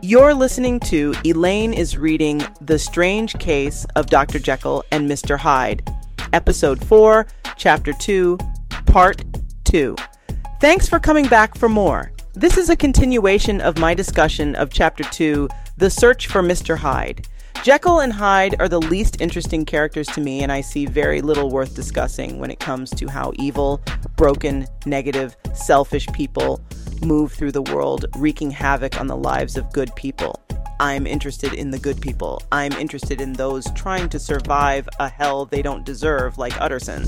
You're listening to Elaine is reading The Strange Case of Dr. Jekyll and Mr. Hyde, Episode 4, Chapter 2, Part 2. Thanks for coming back for more. This is a continuation of my discussion of Chapter 2, The Search for Mr. Hyde. Jekyll and Hyde are the least interesting characters to me, and I see very little worth discussing when it comes to how evil, broken, negative, selfish people move through the world, wreaking havoc on the lives of good people. I'm interested in the good people. I'm interested in those trying to survive a hell they don't deserve, like Utterson.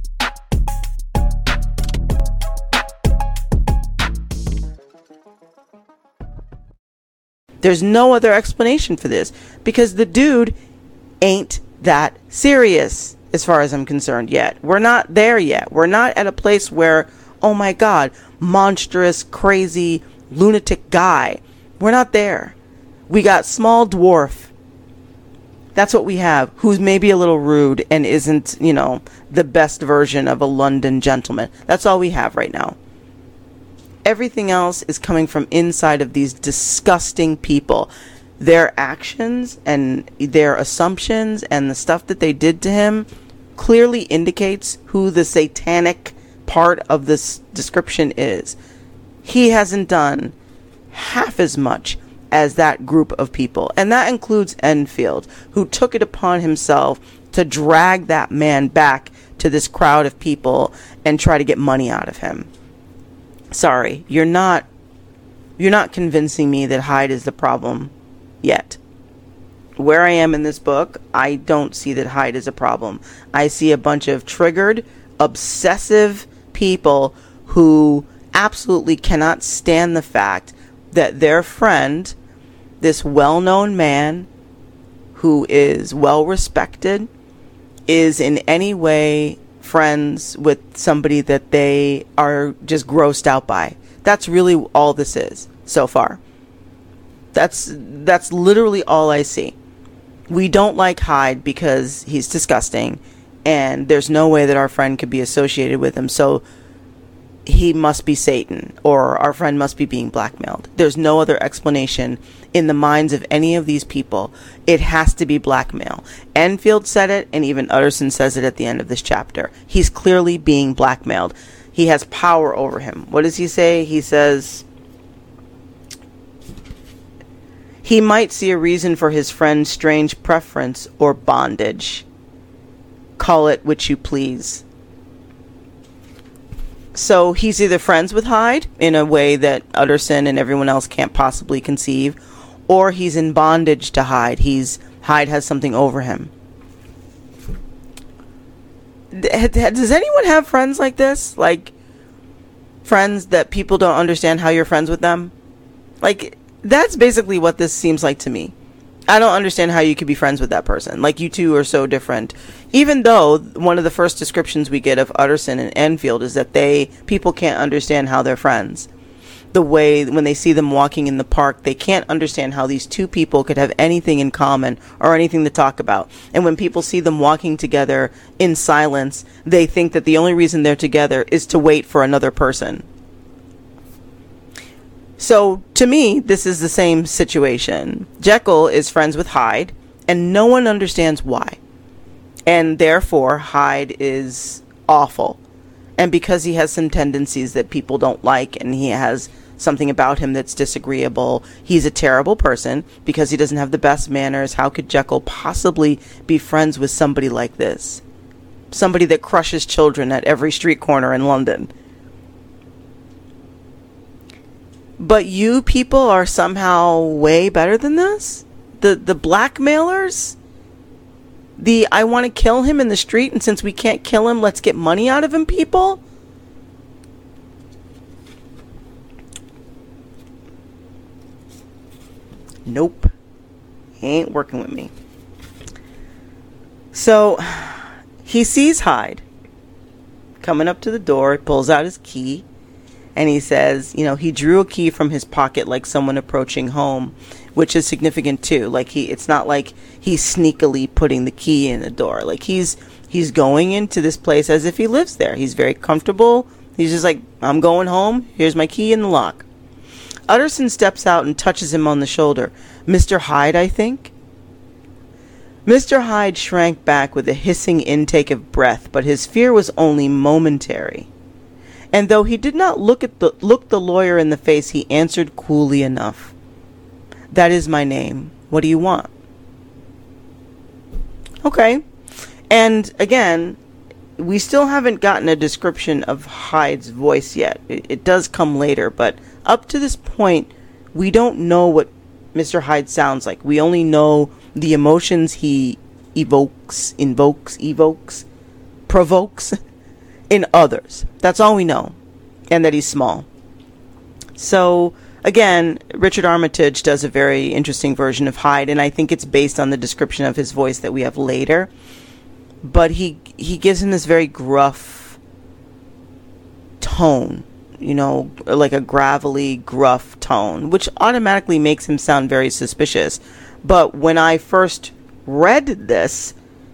There's no other explanation for this, because the dude ain't that serious, as far as I'm concerned, yet. We're not there yet. We're not at a place where, oh my God, monstrous, crazy, lunatic guy. We're not there. We got small dwarf. That's what we have, who's maybe a little rude and isn't, the best version of a London gentleman. That's all we have right now. Everything else is coming from inside of these disgusting people. Their actions and their assumptions and the stuff that they did to him clearly indicates who the satanic part of this description is. He hasn't done half as much as that group of people. And that includes Enfield, who took it upon himself to drag that man back to this crowd of people and try to get money out of him. Sorry, you're not convincing me that Hyde is the problem yet. Where I am in this book, I don't see that Hyde is a problem. I see a bunch of triggered, obsessive people who absolutely cannot stand the fact that their friend, this well-known man who is well-respected, is in any way friends with somebody that they are just grossed out by. That's really all this is so far. That's literally all I see. We don't like Hyde because he's disgusting, and there's no way that our friend could be associated with him, so he must be Satan, or our friend must be being blackmailed. There's no other explanation in the minds of any of these people. It has to be blackmail. Enfield said it, and even Utterson says it at the end of this chapter. He's clearly being blackmailed. He has power over him. What does he say? He says he might see a reason for his friend's strange preference or bondage. Call it which you please. So he's either friends with Hyde in a way that Utterson and everyone else can't possibly conceive, or he's in bondage to Hyde. Hyde has something over him. Does anyone have friends like this? Like, friends that people don't understand how you're friends with them? Like, that's basically what this seems like to me. I don't understand how you could be friends with that person. Like, you two are so different. Even though one of the first descriptions we get of Utterson and Enfield is that people can't understand how they're friends. The way when they see them walking in the park, they can't understand how these two people could have anything in common or anything to talk about. And when people see them walking together in silence, they think that the only reason they're together is to wait for another person. So, to me, this is the same situation. Jekyll is friends with Hyde, and no one understands why. And therefore, Hyde is awful. And because he has some tendencies that people don't like, and he has something about him that's disagreeable, he's a terrible person because he doesn't have the best manners. How could Jekyll possibly be friends with somebody like this? Somebody that crushes children at every street corner in London. But you people are somehow way better than this? The blackmailers? I want to kill him in the street, and since we can't kill him, let's get money out of him people? Nope. He ain't working with me. So, he sees Hyde coming up to the door. He pulls out his key. And he says, he drew a key from his pocket like someone approaching home, which is significant too. Like it's not like he's sneakily putting the key in the door. Like he's going into this place as if he lives there. He's very comfortable. He's just like, I'm going home. Here's my key in the lock. Utterson steps out and touches him on the shoulder. Mr. Hyde, I think? Mr. Hyde shrank back with a hissing intake of breath, but his fear was only momentary. And though he did not look the lawyer in the face, he answered coolly enough. That is my name. What do you want? Okay. And again, we still haven't gotten a description of Hyde's voice yet. It does come later, but up to this point, we don't know what Mr. Hyde sounds like. We only know the emotions he invokes, provokes in others. That's all we know. And that he's small. So, again, Richard Armitage does a very interesting version of Hyde, and I think it's based on the description of his voice that we have later. But he gives him this very gruff tone, like a gravelly, gruff tone, which automatically makes him sound very suspicious. But when I first read this,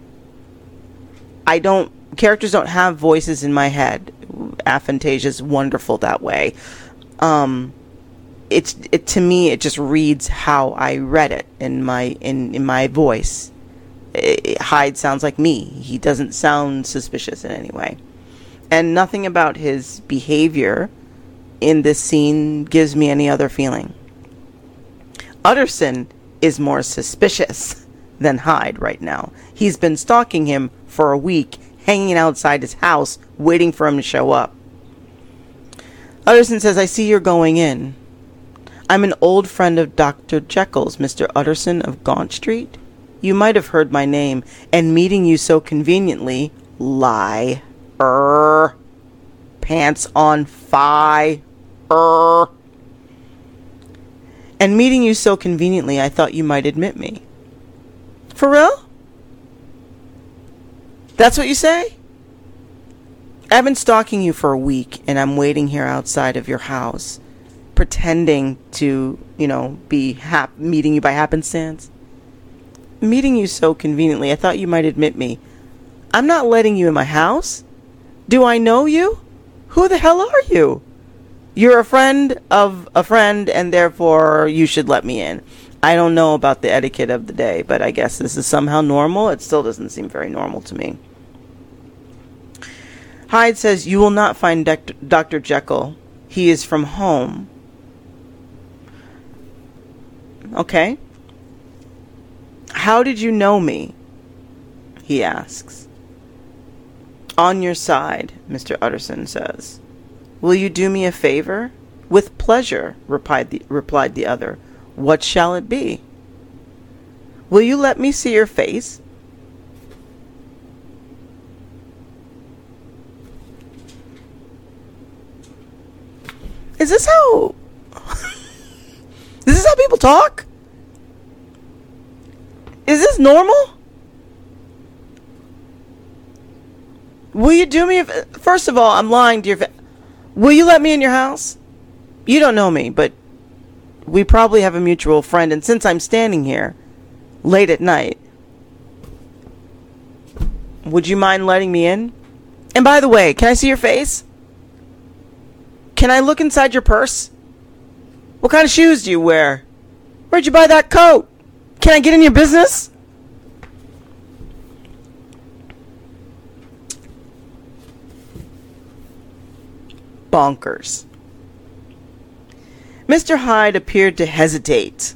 characters don't have voices in my head. Aphantasia's wonderful that way. To me, it just reads how I read it in my voice. Hyde sounds like me. He doesn't sound suspicious in any way. And nothing about his behavior in this scene gives me any other feeling. Utterson is more suspicious than Hyde right now. He's been stalking him for a week, hanging outside his house, waiting for him to show up. Utterson says, I see you're going in. I'm an old friend of Dr. Jekyll's, Mr. Utterson of Gaunt Street. You might have heard my name, and meeting you so conveniently, pants on fire. And meeting you so conveniently, I thought you might admit me. For real? That's what you say? I've been stalking you for a week, and I'm waiting here outside of your house, pretending to, be meeting you by happenstance. Meeting you so conveniently, I thought you might admit me. I'm not letting you in my house. Do I know you? Who the hell are you? You're a friend of a friend, and therefore you should let me in. I don't know about the etiquette of the day, but I guess this is somehow normal. It still doesn't seem very normal to me. Hyde says, you will not find Dr. Jekyll. He is from home. Okay. How did you know me? He asks. On your side, Mr. Utterson says. Will you do me a favor? With pleasure, replied the other. What shall it be? Will you let me see your face? Is this how people talk? Is this normal? Will you do me first of all, I'm lying to your face. Will you let me in your house? You don't know me, but we probably have a mutual friend, and since I'm standing here late at night, would you mind letting me in? And by the way, can I see your face? Can I look inside your purse? What kind of shoes do you wear? Where'd you buy that coat? Can I get in your business? Bonkers. Mr. Hyde appeared to hesitate.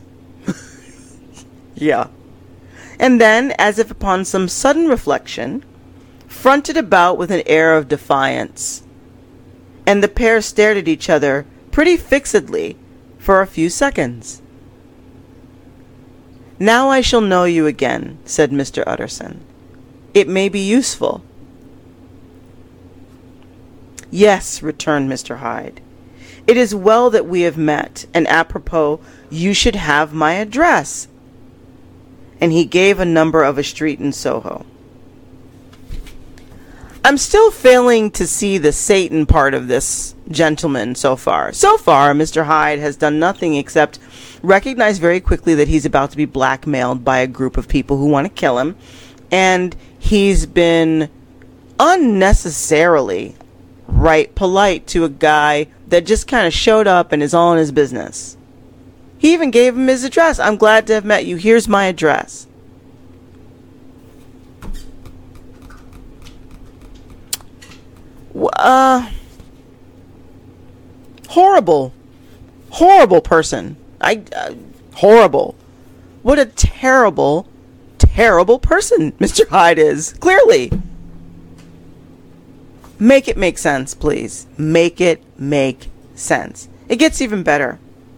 Yeah. And then, as if upon some sudden reflection, fronted about with an air of defiance. And the pair stared at each other pretty fixedly for a few seconds. Now I shall know you again, said Mr. Utterson. It may be useful. Yes, returned Mr. Hyde. It is well that we have met, and apropos, you should have my address. And he gave a number of a street in Soho. I'm still failing to see the Satan part of this gentleman so far. So far, Mr. Hyde has done nothing except recognize very quickly that he's about to be blackmailed by a group of people who want to kill him. And he's been unnecessarily polite to a guy that just kind of showed up and is all in his business. He even gave him his address. I'm glad to have met you. Here's my address. Horrible. Horrible person. Horrible. What a terrible, terrible person Mr. Hyde is. Clearly. Make it make sense, please. Make it make sense. It gets even better.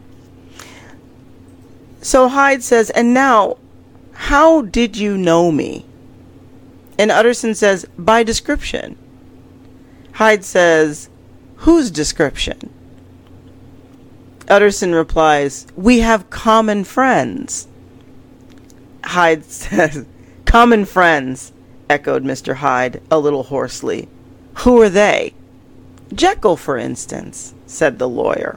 So Hyde says, and now, how did you know me? And Utterson says, by description. Hyde says, whose description? Utterson replies, we have common friends. Hyde says, common friends, echoed Mr. Hyde a little hoarsely. Who are they? Jekyll, for instance, said the lawyer.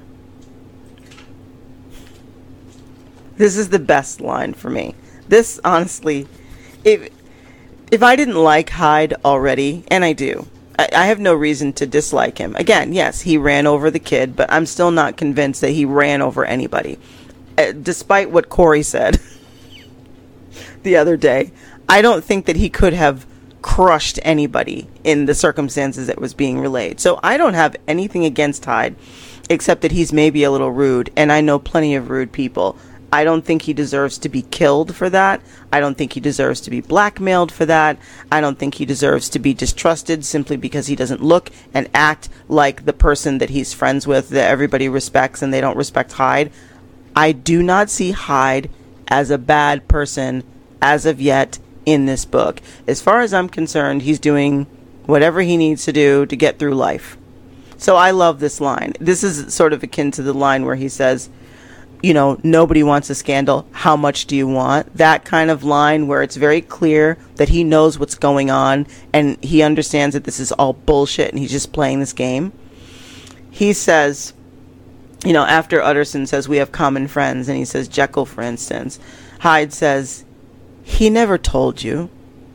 This is the best line for me. This, honestly, if I didn't like Hyde already, and I do, I have no reason to dislike him. Again, yes, he ran over the kid, but I'm still not convinced that he ran over anybody. Despite what Corey said the other day, I don't think that he could have crushed anybody in the circumstances that was being relayed. So I don't have anything against Hyde, except that he's maybe a little rude, and I know plenty of rude people. I don't think he deserves to be killed for that. I don't think he deserves to be blackmailed for that. I don't think he deserves to be distrusted simply because he doesn't look and act like the person that he's friends with, that everybody respects, and they don't respect Hyde. I do not see Hyde as a bad person as of yet in this book. As far as I'm concerned, he's doing whatever he needs to do to get through life. So I love this line. This is sort of akin to the line where he says, you know, nobody wants a scandal. How much do you want? That kind of line where it's very clear that he knows what's going on and he understands that this is all bullshit and he's just playing this game. He says, you know, after Utterson says we have common friends, and he says Jekyll, for instance, Hyde says, he never told you.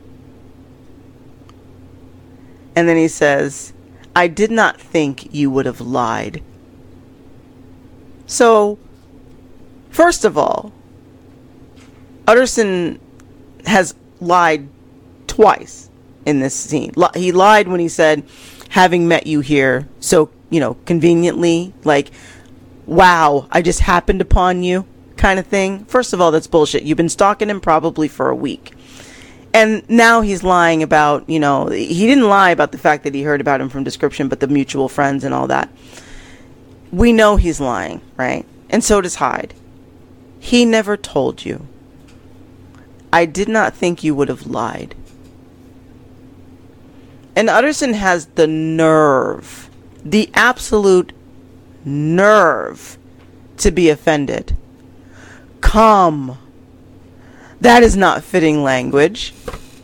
And then he says, I did not think you would have lied. So, first of all, Utterson has lied twice in this scene. He lied when he said, having met you here so, you know, conveniently, like, wow, I just happened upon you kind of thing. First of all, that's bullshit. You've been stalking him probably for a week. And now he's lying about, you know, he didn't lie about the fact that he heard about him from description, but the mutual friends and all that. We know he's lying, right? And so does Hyde. He never told you. I did not think you would have lied. And Utterson has the nerve, the absolute nerve to be offended. Come. That is not fitting language.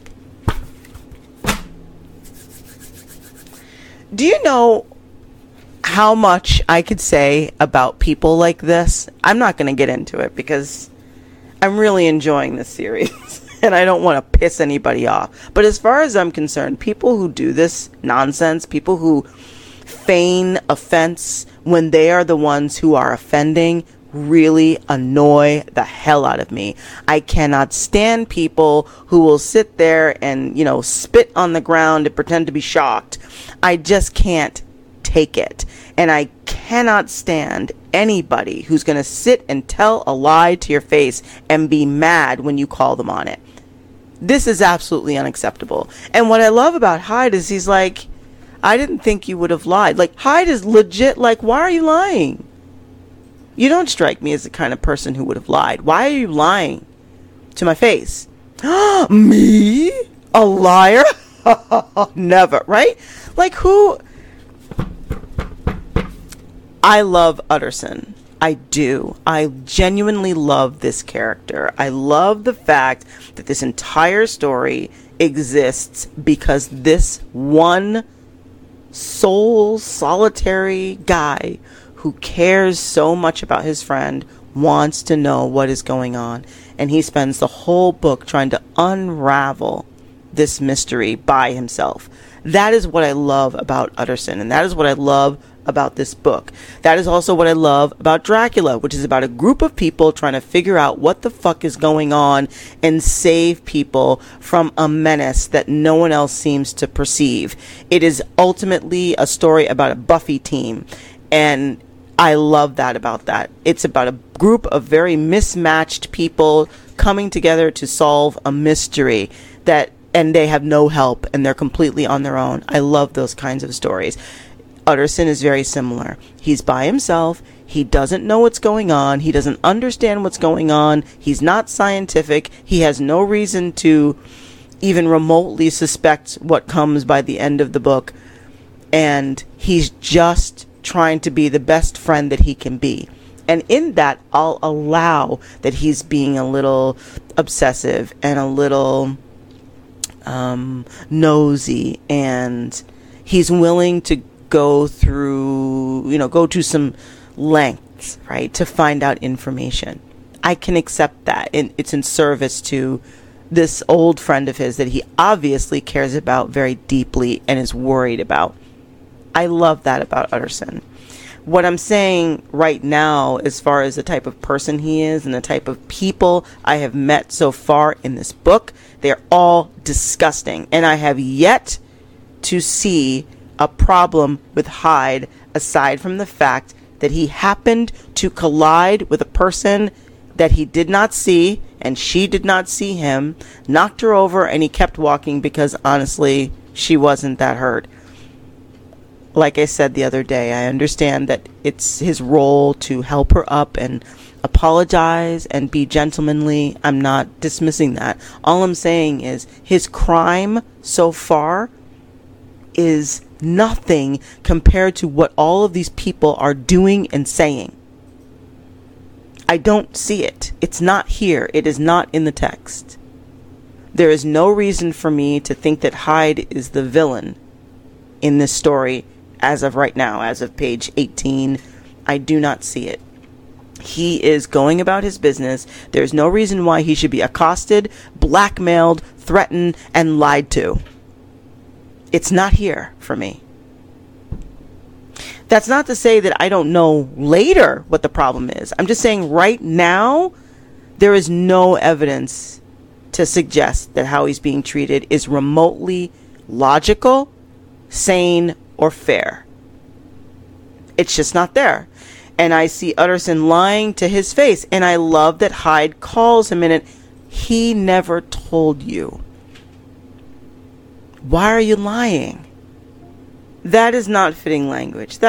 Do you know how much I could say about people like this? I'm not going to get into it because I'm really enjoying this series and I don't want to piss anybody off. But as far as I'm concerned, people who do this nonsense, people who feign offense when they are the ones who are offending, really annoy the hell out of me. I cannot stand people who will sit there and, you know, spit on the ground and pretend to be shocked. I just can't take it. And I cannot stand anybody who's going to sit and tell a lie to your face and be mad when you call them on it. This is absolutely unacceptable. And what I love about Hyde is he's like, I didn't think you would have lied. Like, Hyde is legit like, why are you lying? You don't strike me as the kind of person who would have lied. Why are you lying to my face? Me? A liar? Never, right? Like, who? I love Utterson. I do. I genuinely love this character. I love the fact that this entire story exists because this one sole, solitary guy who cares so much about his friend wants to know what is going on. And he spends the whole book trying to unravel this mystery by himself. That is what I love about Utterson. And that is what I love about this book. That is also what I love about Dracula, which is about a group of people trying to figure out what the fuck is going on and save people from a menace that no one else seems to perceive. It is ultimately a story about a Buffy team, and I love that about that. It's about a group of very mismatched people coming together to solve a mystery and they have no help and they're completely on their own. I love those kinds of stories. Utterson is very similar. He's by himself. He doesn't know what's going on. He doesn't understand what's going on. He's not scientific. He has no reason to even remotely suspect what comes by the end of the book. And he's just trying to be the best friend that he can be. And in that, I'll allow that he's being a little obsessive and a little nosy, and he's willing to go to some lengths, right, to find out information. I can accept that. And it's in service to this old friend of his that he obviously cares about very deeply and is worried about. I love that about Utterson. What I'm saying right now, as far as the type of person he is and the type of people I have met so far in this book, they're all disgusting. And I have yet to see a problem with Hyde, aside from the fact that he happened to collide with a person that he did not see, and she did not see him, knocked her over, and he kept walking because, honestly, she wasn't that hurt. Like I said the other day, I understand that it's his role to help her up and apologize and be gentlemanly. I'm not dismissing that. All I'm saying is his crime so far is nothing compared to what all of these people are doing and saying. I don't see it. It's not here. It is not in the text. There is no reason for me to think that Hyde is the villain in this story as of right now, as of page 18. I do not see it. He is going about his business. There's no reason why he should be accosted, blackmailed, threatened, and lied to. It's not here for me. That's not to say that I don't know later what the problem is. I'm just saying right now, there is no evidence to suggest that how he's being treated is remotely logical, sane, or fair. It's just not there. And I see Utterson lying to his face. And I love that Hyde calls him in it. He never told you. Why are you lying? That is not fitting language.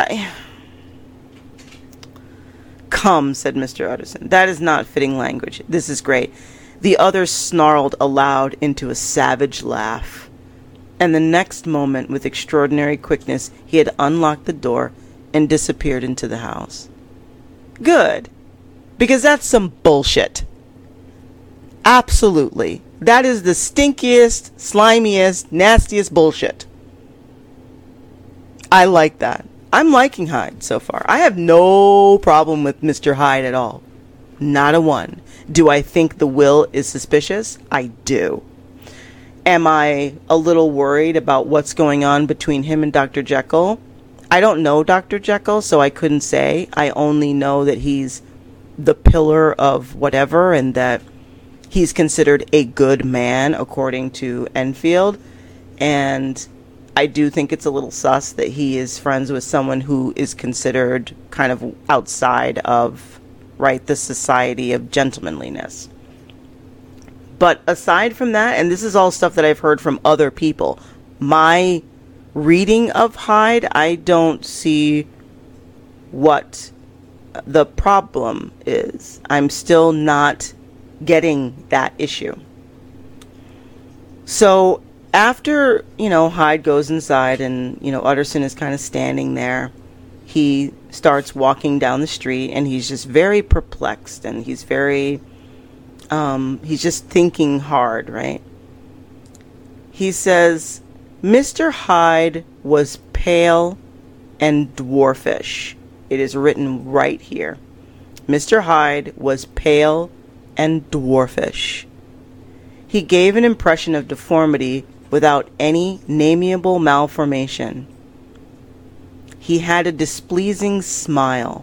Come, said Mr. Utterson. That is not fitting language. This is great. The other snarled aloud into a savage laugh. And the next moment, with extraordinary quickness, he had unlocked the door and disappeared into the house. Good. Because that's some bullshit. Absolutely. That is the stinkiest, slimiest, nastiest bullshit. I like that. I'm liking Hyde so far. I have no problem with Mr. Hyde at all. Not a one. Do I think the will is suspicious? I do. Am I a little worried about what's going on between him and Dr. Jekyll? I don't know Dr. Jekyll, so I couldn't say. I only know that he's the pillar of whatever and that he's considered a good man, according to Enfield. And I do think it's a little sus that he is friends with someone who is considered kind of outside of, right, the society of gentlemanliness. But aside from that, and this is all stuff that I've heard from other people, my reading of Hyde, I don't see what the problem is. I'm still not getting that issue. So after, Hyde goes inside and, Utterson is kind of standing there, he starts walking down the street and he's just very perplexed and he's very, he's just thinking hard, right? He says, Mr. Hyde was pale and dwarfish. It is written right here. Mr. Hyde was pale and dwarfish. He gave an impression of deformity without any nameable malformation. He had a displeasing smile.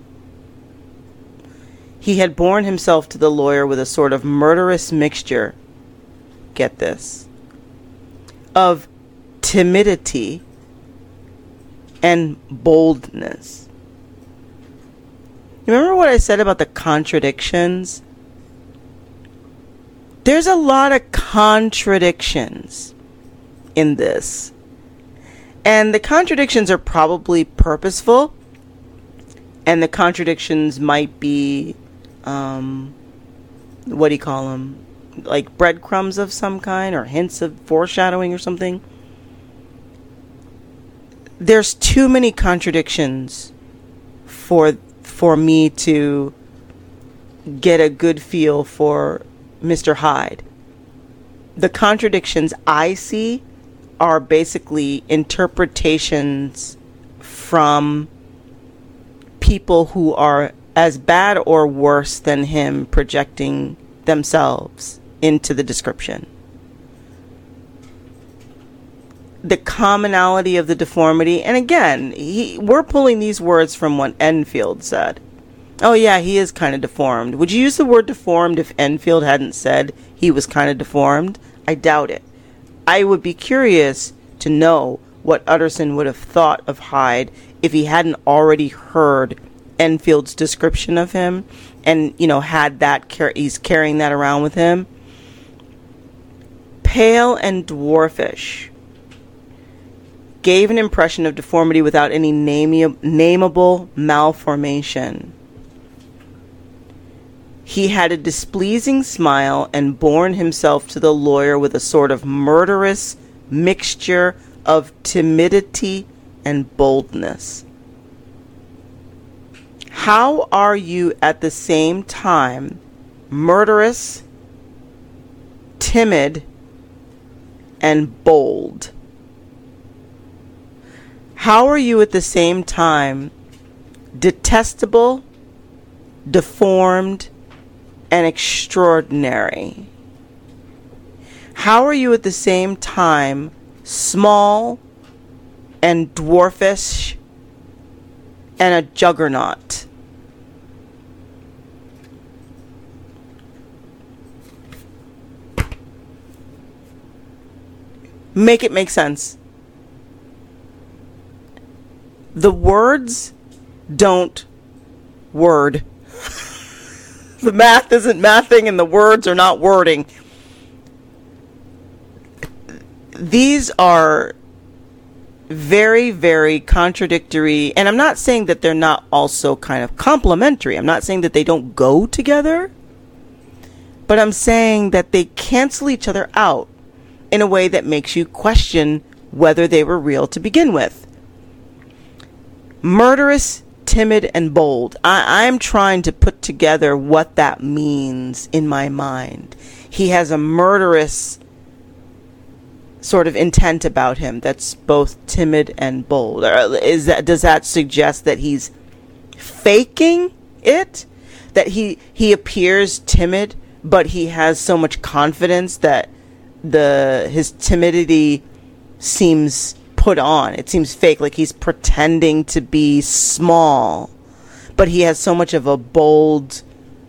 He had borne himself to the lawyer with a sort of murderous mixture, get this, of timidity and boldness. You remember what I said about the contradictions? There's a lot of contradictions in this. And the contradictions are probably purposeful. And the contradictions might be, what do you call them? Like breadcrumbs of some kind, or hints of foreshadowing or something. There's too many contradictions for me to get a good feel for Mr. Hyde. The contradictions I see are basically interpretations from people who are as bad or worse than him, projecting themselves into the description. The commonality of the deformity, and again, we're pulling these words from what Enfield said. Oh yeah, he is kind of deformed. Would you use the word deformed if Enfield hadn't said he was kind of deformed? I doubt it. I would be curious to know what Utterson would have thought of Hyde if he hadn't already heard Enfield's description of him, and had that he's carrying that around with him. Pale and dwarfish gave an impression of deformity without any nameable malformation. He had a displeasing smile and borne himself to the lawyer with a sort of murderous mixture of timidity and boldness. How are you at the same time murderous, timid, and bold? How are you at the same time detestable, deformed, and extraordinary? How are you at the same time small and dwarfish and a juggernaut? Make it make sense. The words don't word. The math isn't mathing and the words are not wording. These are very, very contradictory. And I'm not saying that they're not also kind of complementary. I'm not saying that they don't go together. But I'm saying that they cancel each other out in a way that makes you question whether they were real to begin with. Murderous, timid, and bold. I'm trying to put together what that means in my mind. He has a murderous sort of intent about him that's both timid and bold. Does that suggest that he's faking it? That he appears timid, but he has so much confidence that his timidity seems put on. It seems fake, like he's pretending to be small, but he has so much of a bold,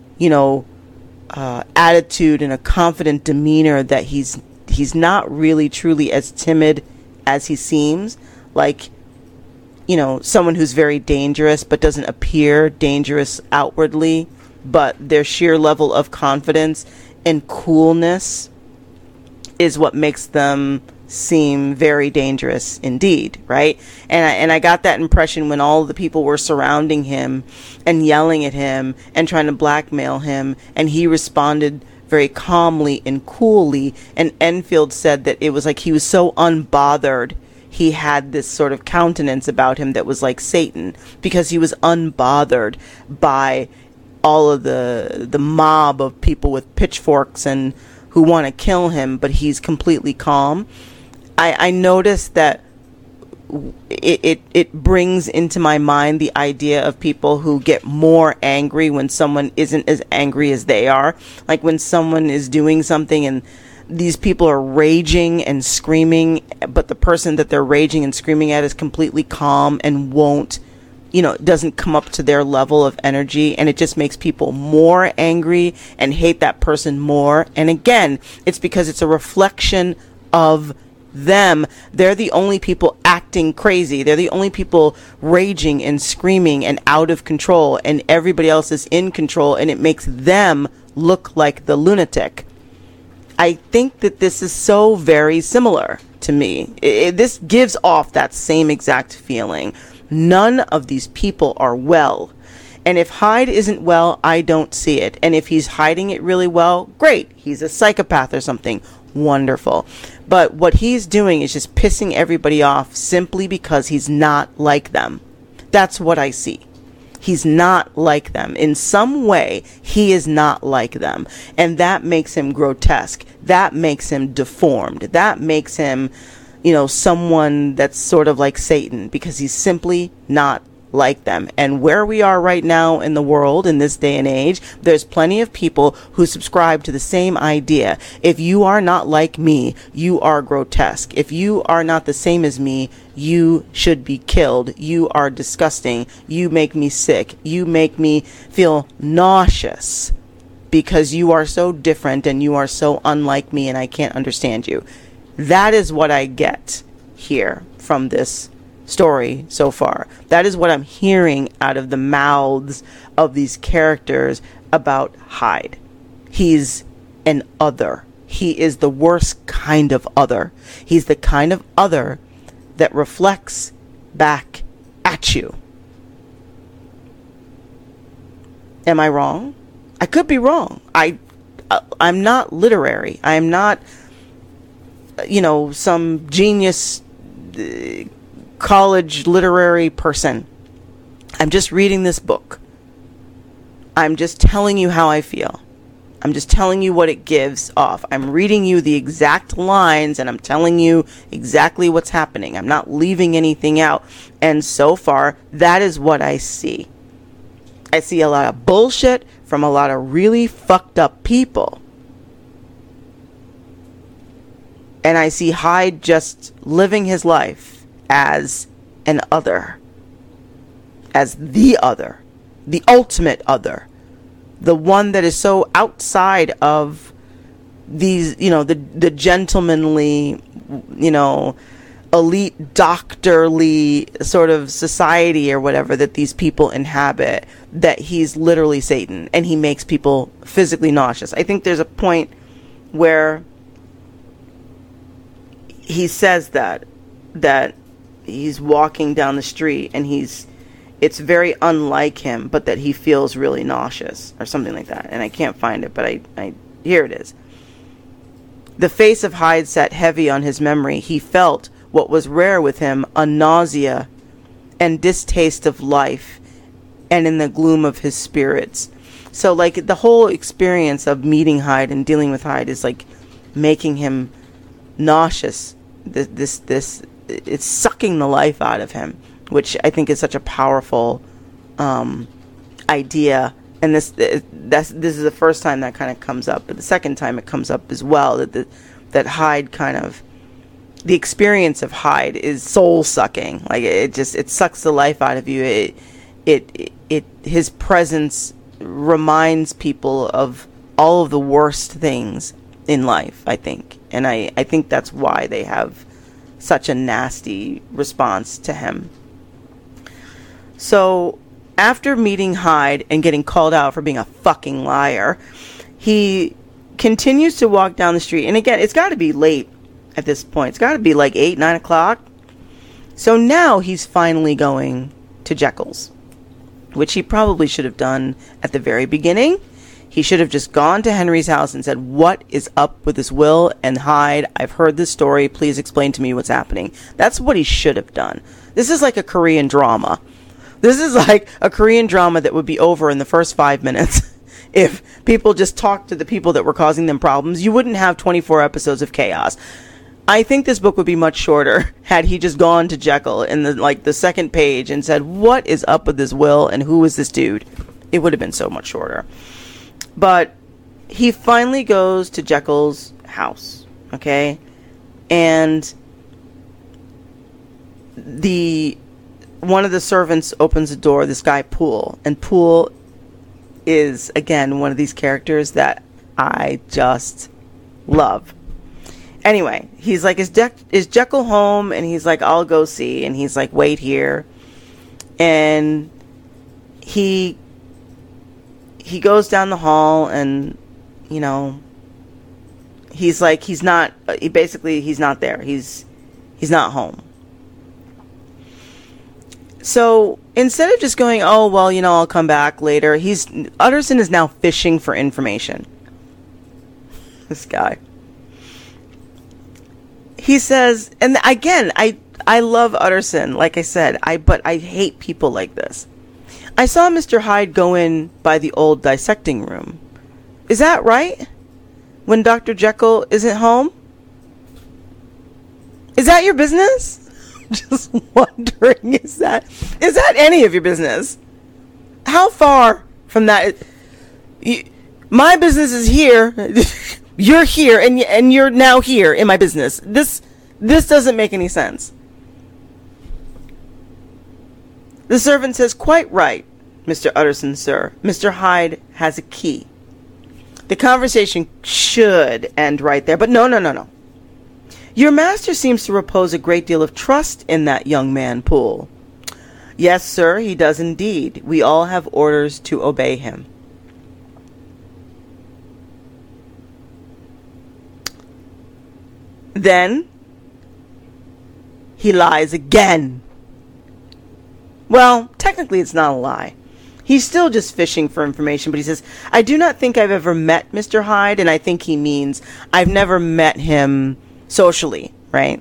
attitude and a confident demeanor that he's not really truly as timid as he seems. Like, someone who's very dangerous but doesn't appear dangerous outwardly, but their sheer level of confidence and coolness is what makes them seem very dangerous indeed, right? And I got that impression when all the people were surrounding him and yelling at him and trying to blackmail him, and he responded very calmly and coolly. And Enfield said that it was like he was so unbothered. He had this sort of countenance about him that was like Satan, because he was unbothered by all of the mob of people with pitchforks and who want to kill him, but he's completely calm. I noticed that it brings into my mind the idea of people who get more angry when someone isn't as angry as they are. Like when someone is doing something and these people are raging and screaming, but the person that they're raging and screaming at is completely calm and won't doesn't come up to their level of energy, and it just makes people more angry and hate that person more. And again, it's because it's a reflection of them. They're the only people acting crazy. They're the only people raging and screaming and out of control, and everybody else is in control, and it makes them look like the lunatic. I think that this is so very similar to me. This gives off that same exact feeling. None of these people are well. And if Hyde isn't well, I don't see it. And if he's hiding it really well, great. He's a psychopath or something. Wonderful. But what he's doing is just pissing everybody off simply because he's not like them. That's what I see. He's not like them. In some way, he is not like them. And that makes him grotesque. That makes him deformed. That makes him, someone that's sort of like Satan, because he's simply not like them. And where we are right now in the world, in this day and age, there's plenty of people who subscribe to the same idea. If you are not like me, you are grotesque. If you are not the same as me, you should be killed. You are disgusting. You make me sick. You make me feel nauseous because you are so different and you are so unlike me and I can't understand you. That is what I get here from this story so far. That is what I'm hearing out of the mouths of these characters about Hyde. He's an other. He is the worst kind of other. He's the kind of other that reflects back at you. Am I wrong? I could be wrong. I'm not literary. I am not, some genius college literary person. I'm just reading this book. I'm just telling you how I feel. I'm just telling you what it gives off. I'm reading you the exact lines and I'm telling you exactly what's happening. I'm not leaving anything out. And so far, that is what I see. I see a lot of bullshit from a lot of really fucked up people. And I see Hyde just living his life as an other, as the other, the ultimate other, the one that is so outside of these, the gentlemanly, elite doctorly sort of society or whatever that these people inhabit, that he's literally Satan and he makes people physically nauseous. I think there's a point where he says that he's walking down the street and it's very unlike him, but that he feels really nauseous or something like that. And I can't find it, but I here it is. The face of Hyde sat heavy on his memory. He felt what was rare with him, a nausea and distaste of life, and in the gloom of his spirits. So like the whole experience of meeting Hyde and dealing with Hyde is like making him nauseous. This it's sucking the life out of him, which I think is such a powerful idea. And this is the first time that kind of comes up, but the second time it comes up as well, that Hyde kind of, the experience of Hyde is soul sucking. Like it sucks the life out of you. His presence reminds people of all of the worst things in life, I think. And I think that's why they have such a nasty response to him. So after meeting Hyde and getting called out for being a fucking liar, he continues to walk down the street. And again, it's got to be late at this point. It's got to be like 8, 9 o'clock. So now he's finally going to Jekyll's, which he probably should have done at the very beginning. He should have just gone to Henry's house and said, what is up with this will and Hyde? I've heard this story. Please explain to me what's happening. That's what he should have done. This is like a Korean drama. This is like a Korean drama that would be over in the first 5 minutes. If people just talked to the people that were causing them problems, you wouldn't have 24 episodes of chaos. I think this book would be much shorter had he just gone to Jekyll in the second page and said, what is up with this will and who is this dude? It would have been so much shorter. But he finally goes to Jekyll's house, okay? And one of the servants opens the door, this guy Poole, and Poole is, again, one of these characters that I just love. Anyway, he's like, is Jekyll home? And he's like, I'll go see. And he's like, wait here. And he goes down the hall, and, you know, he's like, he's not there. He's not home. So instead of just going, oh, well, you know, I'll come back later, Utterson is now fishing for information. This guy. He says, and again, I love Utterson, like I said, but I hate people like this. I saw Mr. Hyde go in by the old dissecting room. Is that right? When Dr. Jekyll isn't home? Is that your business? Just wondering, is that any of your business? How far from that? My business is here. You're here, and you're now here in my business. This doesn't make any sense. The servant says, quite right, Mr. Utterson, sir. Mr. Hyde has a key. The conversation should end right there, but no. Your master seems to repose a great deal of trust in that young man, Poole. Yes, sir, he does indeed. We all have orders to obey him. Then he lies again. Well, technically it's not a lie. He's still just fishing for information, but he says, I do not think I've ever met Mr. Hyde, and I think he means I've never met him socially, right?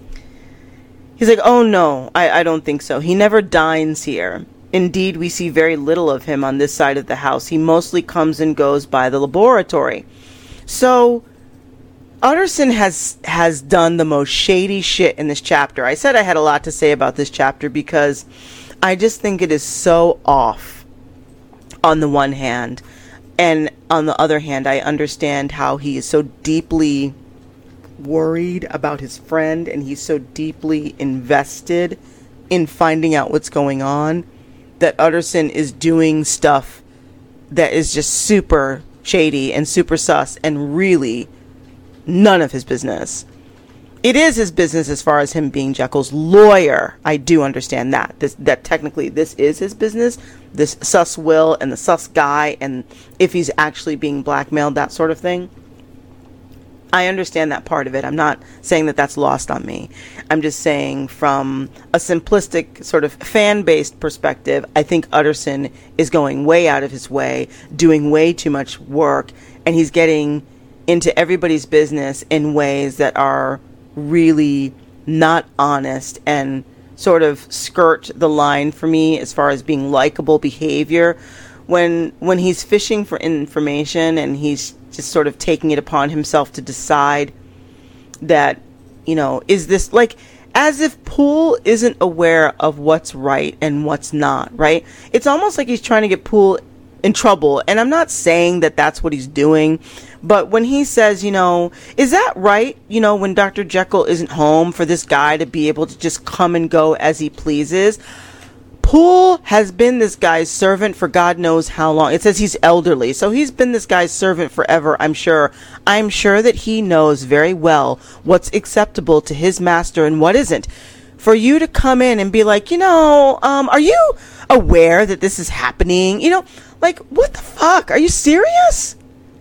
He's like, oh no, I don't think so. He never dines here. Indeed, we see very little of him on this side of the house. He mostly comes and goes by the laboratory. So Utterson has done the most shady shit in this chapter. I said I had a lot to say about this chapter because I just think it is so off on the one hand. And on the other hand, I understand how he is so deeply worried about his friend, and he's so deeply invested in finding out what's going on that Utterson is doing stuff that is just super shady and super sus and really none of his business. It is his business as far as him being Jekyll's lawyer. I do understand that. That technically this is his business, this sus will and the sus guy, and if he's actually being blackmailed, that sort of thing. I understand that part of it. I'm not saying that that's lost on me. I'm just saying from a simplistic sort of fan-based perspective, I think Utterson is going way out of his way, doing way too much work, and he's getting into everybody's business in ways that are really not honest and sort of skirt the line for me as far as being likable behavior. When he's fishing for information and he's just sort of taking it upon himself to decide that, you know, is this like as if Poole isn't aware of what's right and what's not, right? It's almost like he's trying to get Poole in trouble. And I'm not saying that that's what he's doing, but when he says, you know, is that right? You know, when Dr. Jekyll isn't home, for this guy to be able to just come and go as he pleases. Poole has been this guy's servant for God knows how long. It says he's elderly, so he's been this guy's servant forever, I'm sure. I'm sure that he knows very well what's acceptable to his master and what isn't. For you to come in and be like, you know, are you aware that this is happening? You know, like, what the fuck? Are you serious?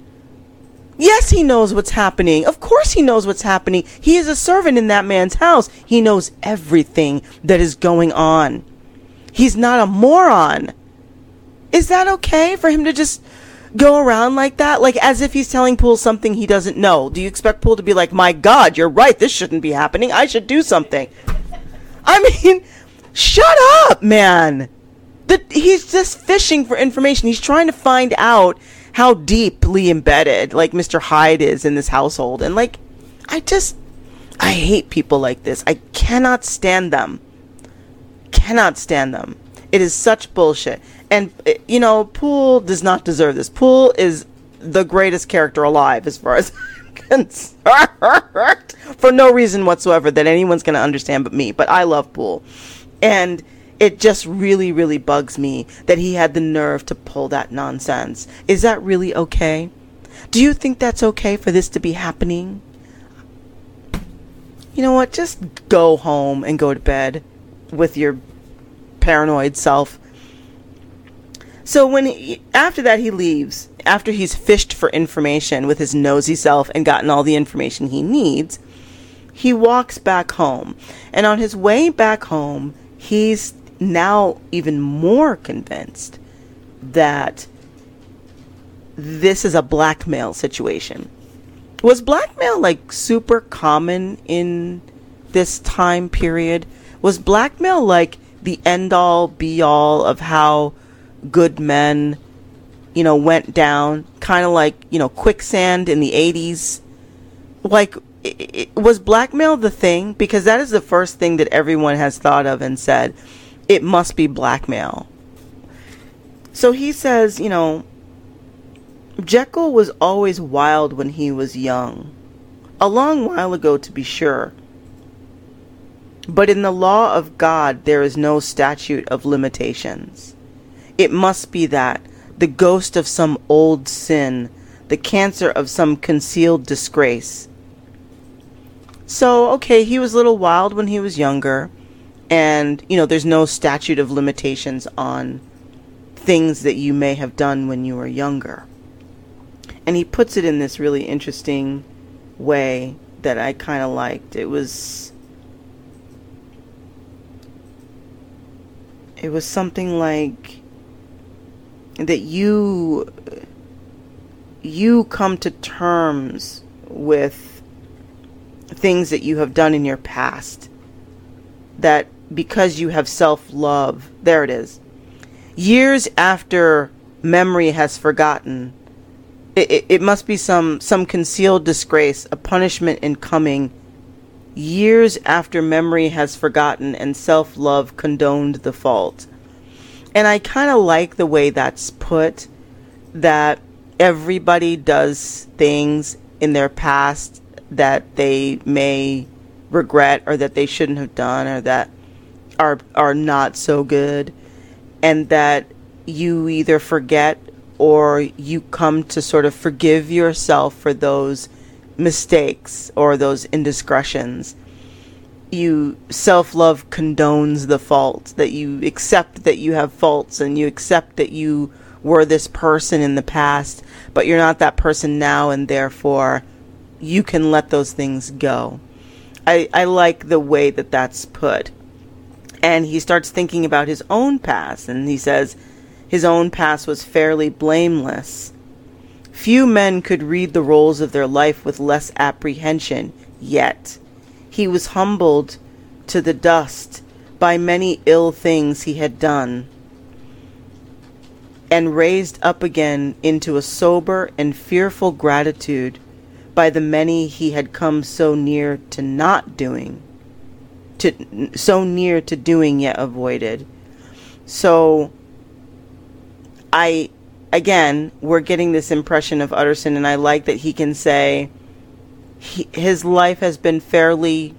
Yes, he knows what's happening. Of course he knows what's happening. He is a servant in that man's house. He knows everything that is going on. He's not a moron. Is that okay for him to just go around like that? Like as if he's telling Poole something he doesn't know. Do you expect Poole to be like, my God, you're right. This shouldn't be happening. I should do something. I mean, shut up, man. He's just fishing for information. He's trying to find out how deeply embedded, like, Mr. Hyde is in this household. And, like, I hate people like this. I cannot stand them. Cannot stand them. It is such bullshit. And, you know, Poole does not deserve this. Poole is the greatest character alive as far as I'm concerned. For no reason whatsoever that anyone's going to understand but me. But I love Poole. And it just really, really bugs me that he had the nerve to pull that nonsense. Is that really okay? Do you think that's okay for this to be happening? You know what? Just go home and go to bed with your paranoid self. So after that he leaves, after he's fished for information with his nosy self and gotten all the information he needs, he walks back home. And on his way back home, he's now even more convinced that this is a blackmail situation. Was blackmail like super common in this time period? Was blackmail like the end all be all of how good men, went down? Kind of like, quicksand in the 80s? Like, was blackmail the thing? Because that is the first thing that everyone has thought of and said, it must be blackmail. So he says, Jekyll was always wild when he was young. A long while ago, to be sure. But in the law of God, there is no statute of limitations. It must be that, the ghost of some old sin, the cancer of some concealed disgrace. So, okay, he was a little wild when he was younger. And, there's no statute of limitations on things that you may have done when you were younger. And he puts it in this really interesting way that I kind of liked. It was something like that you come to terms with things that you have done in your past, that because you have self-love, there it is, years after memory has forgotten, it must be some concealed disgrace, a punishment in coming, years after memory has forgotten and self-love condoned the fault. And I kind of like the way that's put, that everybody does things in their past that they may regret or that they shouldn't have done or that are not so good, and that you either forget or you come to sort of forgive yourself for those mistakes or those indiscretions. Self-love condones the fault, that you accept that you have faults and you accept that you were this person in the past, but you're not that person now, and therefore you can let those things go. I like the way that that's put. And he starts thinking about his own past, and he says his own past was fairly blameless. Few men could read the rolls of their life with less apprehension, yet he was humbled to the dust by many ill things he had done, and raised up again into a sober and fearful gratitude by the many he had come so near to not doing, so near to doing yet avoided. So we're getting this impression of Utterson, and I like that he can say his life has been fairly,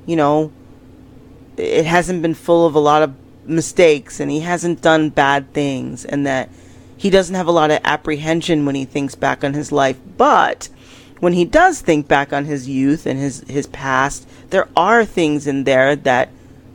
it hasn't been full of a lot of mistakes, and he hasn't done bad things, and that he doesn't have a lot of apprehension when he thinks back on his life. But when he does think back on his youth and his past, there are things in there that,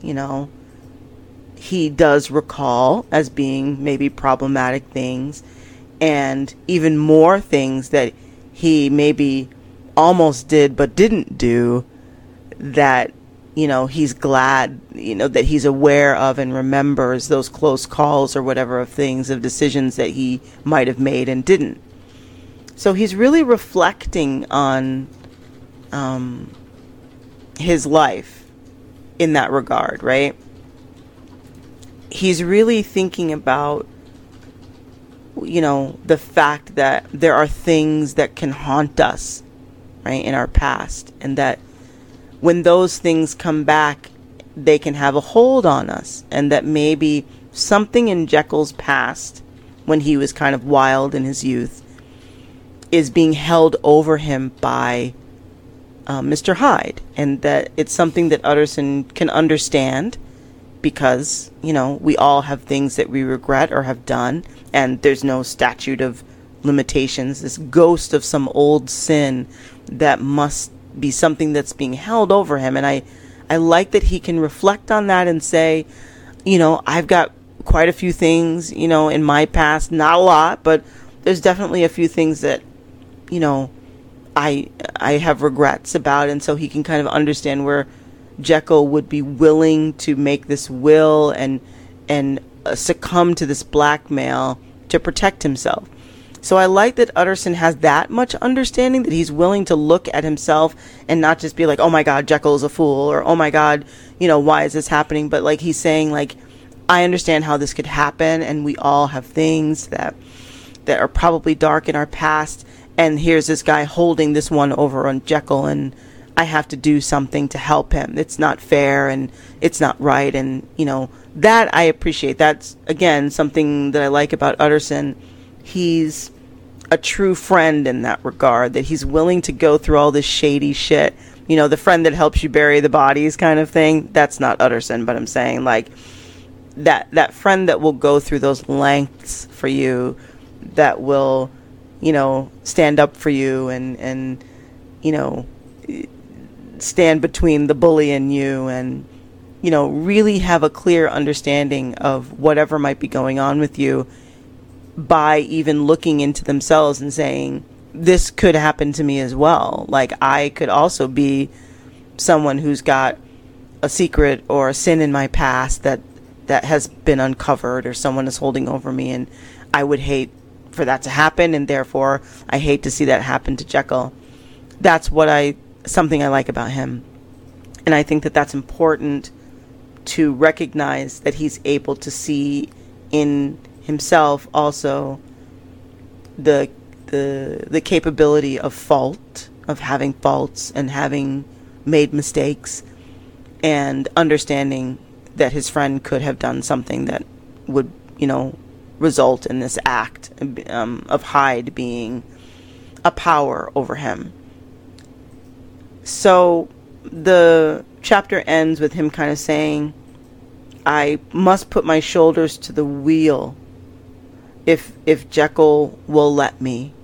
he does recall as being maybe problematic things, and even more things that he maybe almost did but didn't do, that, he's glad, that he's aware of and remembers those close calls or whatever of things, of decisions that he might have made and didn't. So he's really reflecting on his life in that regard, right? He's really thinking about, the fact that there are things that can haunt us, right, in our past, and that when those things come back, they can have a hold on us, and that maybe something in Jekyll's past, when he was kind of wild in his youth, is being held over him by Mr. Hyde, and that it's something that Utterson can understand because, we all have things that we regret or have done, and there's no statute of limitations, this ghost of some old sin that must be something that's being held over him. And I like that he can reflect on that and say, I've got quite a few things, in my past, not a lot, but there's definitely a few things that, I have regrets about. And so he can kind of understand where Jekyll would be willing to make this will and succumb to this blackmail to protect himself. So I like that Utterson has that much understanding, that he's willing to look at himself and not just be like, oh my God, Jekyll is a fool, or oh my God, why is this happening? But like he's saying, like, I understand how this could happen, and we all have things that are probably dark in our past, and here's this guy holding this one over on Jekyll, and I have to do something to help him. It's not fair and it's not right. And, that I appreciate. That's, again, something that I like about Utterson. He's a true friend in that regard, that he's willing to go through all this shady shit. The friend that helps you bury the bodies kind of thing. That's not Utterson, but I'm saying, like, that friend that will go through those lengths for you, that will, stand up for you and stand between the bully and you, and really have a clear understanding of whatever might be going on with you, by even looking into themselves and saying, this could happen to me as well. Like, I could also be someone who's got a secret or a sin in my past that has been uncovered, or someone is holding over me, and I would hate for that to happen, and therefore I hate to see that happen to Jekyll. That's something I like about him. And I think that that's important to recognize, that he's able to see in himself also the capability of fault, of having faults and having made mistakes, and understanding that his friend could have done something that would, result in this act of Hyde being a power over him. So the chapter ends with him kind of saying, I must put my shoulders to the wheel if Jekyll will let me.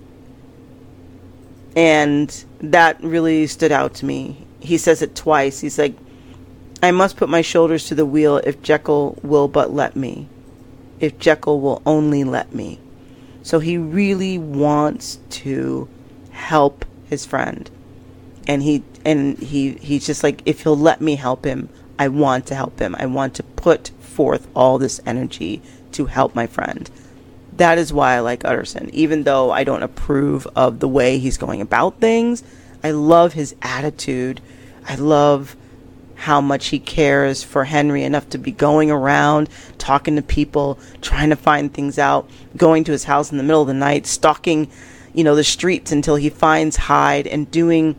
And that really stood out to me. He says it twice. He's like, I must put my shoulders to the wheel if Jekyll will but let me. If Jekyll will only let me. So he really wants to help his friend. And he's just like, if he'll let me help him, I want to help him. I want to put forth all this energy to help my friend. That is why I like Utterson. Even though I don't approve of the way he's going about things, I love his attitude. I love how much he cares for Henry enough to be going around, talking to people, trying to find things out, going to his house in the middle of the night, stalking, the streets until he finds Hyde, and doing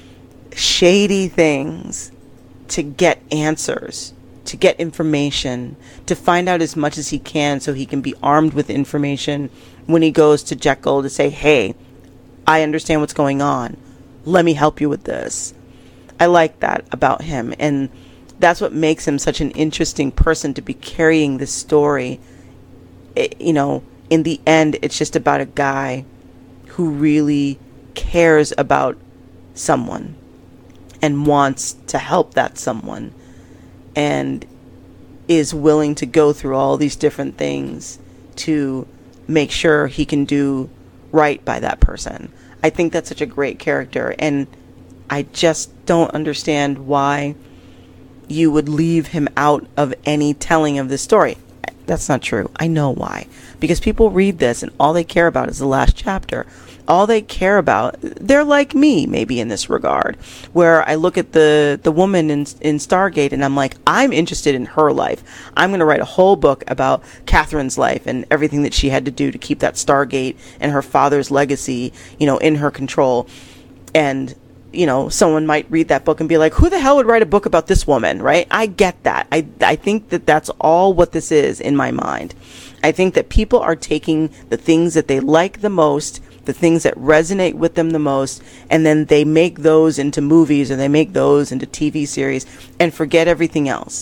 shady things to get answers, to get information, to find out as much as he can so he can be armed with information when he goes to Jekyll to say, hey, I understand what's going on. Let me help you with this. I like that about him, and that's what makes him such an interesting person to be carrying this story. In the end, it's just about a guy who really cares about someone and wants to help that someone, and is willing to go through all these different things to make sure he can do right by that person. I think that's such a great character, and I just don't understand why you would leave him out of any telling of this story. That's not true. I know why. Because people read this and all they care about is the last chapter. All they care about, they're like me, maybe in this regard, where I look at the woman in Stargate and I'm like, I'm interested in her life. I'm going to write a whole book about Catherine's life and everything that she had to do to keep that Stargate and her father's legacy, in her control. And someone might read that book and be like, who the hell would write a book about this woman, right? I get that. I think that that's all what this is in my mind. I think that people are taking the things that they like the most, the things that resonate with them the most, and then they make those into movies or they make those into TV series and forget everything else.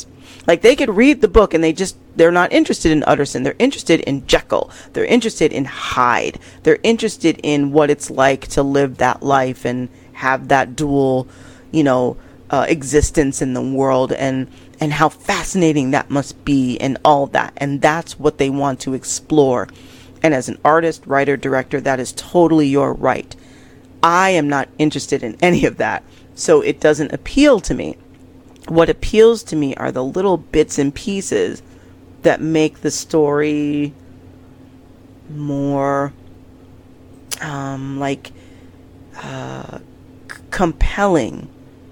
Like, they could read the book and they're not interested in Utterson. They're interested in Jekyll. They're interested in Hyde. They're interested in what it's like to live that life and have that dual, existence in the world, and how fascinating that must be, and all that. And that's what they want to explore. And as an artist, writer, director, that is totally your right. I am not interested in any of that, so it doesn't appeal to me. What appeals to me are the little bits and pieces that make the story more compelling.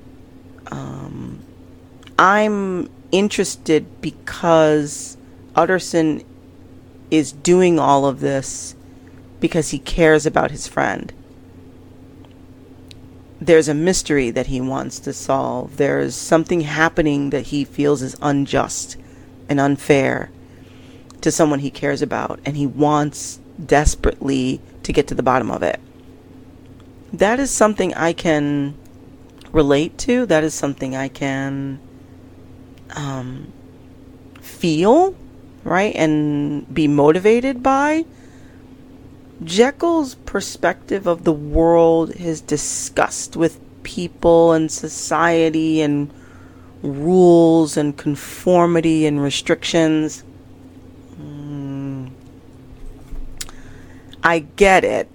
I'm interested because Utterson is doing all of this because he cares about his friend. There's a mystery that he wants to solve. There's something happening that he feels is unjust and unfair to someone he cares about, and he wants desperately to get to the bottom of it. That is something I can relate to. That is something I can feel, right, and be motivated by. Jekyll's perspective of the world, his disgust with people and society and rules and conformity and restrictions, I get it.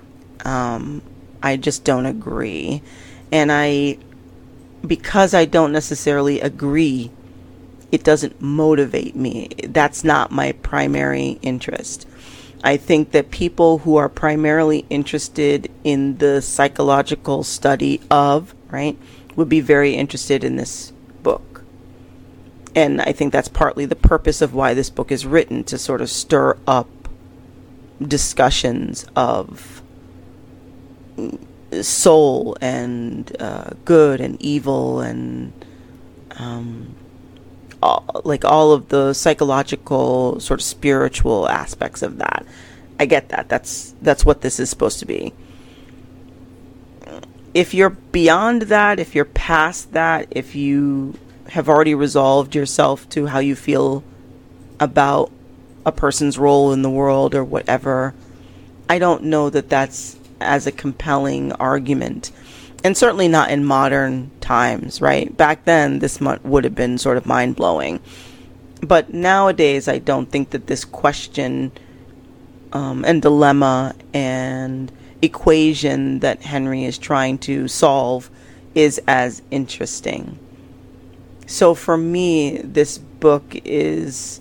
I just don't agree. And because I don't necessarily agree, it doesn't motivate me. That's not my primary interest. I think that people who are primarily interested in the psychological study of, right, would be very interested in this book. And I think that's partly the purpose of why this book is written, to sort of stir up discussions of soul and good and evil and all of the psychological, sort of spiritual aspects of that. I get that. That's what this is supposed to be. If you're beyond that, if you're past that, if you have already resolved yourself to how you feel about a person's role in the world or whatever, I don't know that that's as a compelling argument. And certainly not in modern times, right? Back then, this would have been sort of mind-blowing. But nowadays, I don't think that this question and dilemma and equation that Henry is trying to solve is as interesting. So for me, this book is,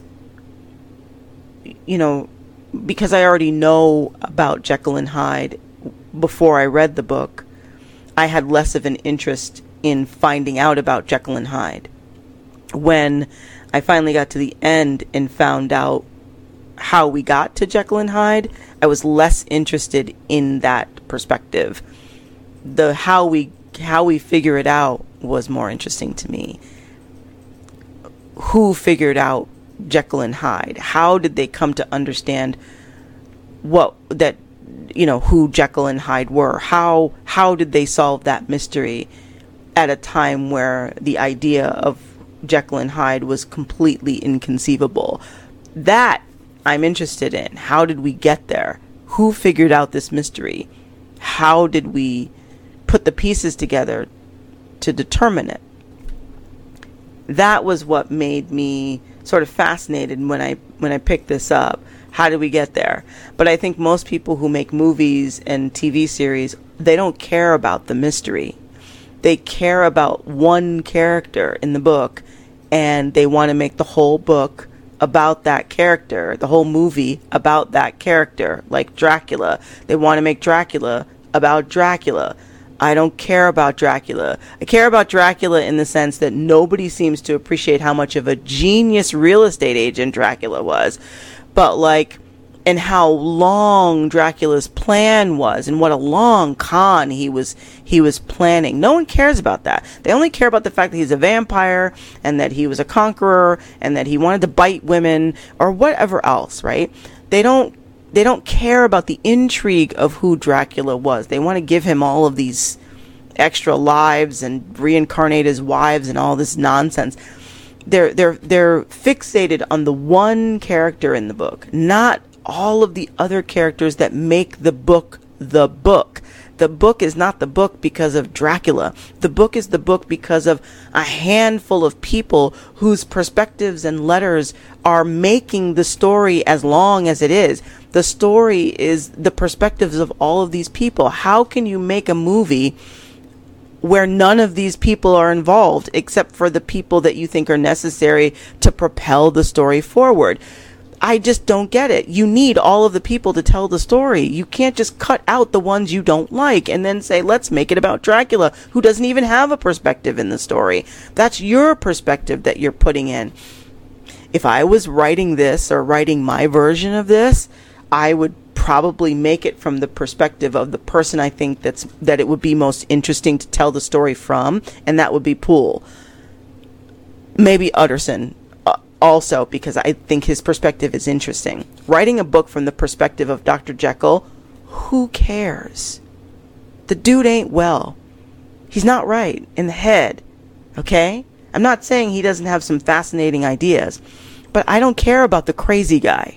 because I already know about Jekyll and Hyde before I read the book, I had less of an interest in finding out about Jekyll and Hyde. When I finally got to the end and found out how we got to Jekyll and Hyde, I was less interested in that perspective. The how we figure it out was more interesting to me. Who figured out Jekyll and Hyde? How did they come to understand who Jekyll and Hyde were? How did they solve that mystery at a time where the idea of Jekyll and Hyde was completely inconceivable? That I'm interested in. How did we get there? Who figured out this mystery? How did we put the pieces together to determine it? That was what made me sort of fascinated when I picked this up. How did we get there? But I think most people who make movies and TV series, they don't care about the mystery. They care about one character in the book, and they want to make the whole book about that character, the whole movie about that character, like Dracula. They want to make Dracula about Dracula. I don't care about Dracula. I care about Dracula in the sense that nobody seems to appreciate how much of a genius real estate agent Dracula was. But and how long Dracula's plan was, and what a long con he was planning. No one cares about that. They only care about the fact that he's a vampire, and that he was a conqueror, and that he wanted to bite women, or whatever else, right? They don't care about the intrigue of who Dracula was. They want to give him all of these extra lives and reincarnate his wives and all this nonsense. they're fixated on the one character in the book, not all of the other characters that make the book the book. The book is not the book because of Dracula. The book is the book because of a handful of people whose perspectives and letters are making the story as long as it is. The story is the perspectives of all of these people. How can you make a movie where none of these people are involved except for the people that you think are necessary to propel the story forward? I just don't get it. You need all of the people to tell the story. You can't just cut out the ones you don't like and then say, let's make it about Dracula, who doesn't even have a perspective in the story. That's your perspective that you're putting in. If I was writing this or writing my version of this, I would probably make it from the perspective of the person I think that it would be most interesting to tell the story from, and that would be Poole. Maybe Utterson. Also, because I think his perspective is interesting. Writing a book from the perspective of Dr. Jekyll, who cares? The dude ain't well. He's not right in the head, okay? I'm not saying he doesn't have some fascinating ideas, but I don't care about the crazy guy.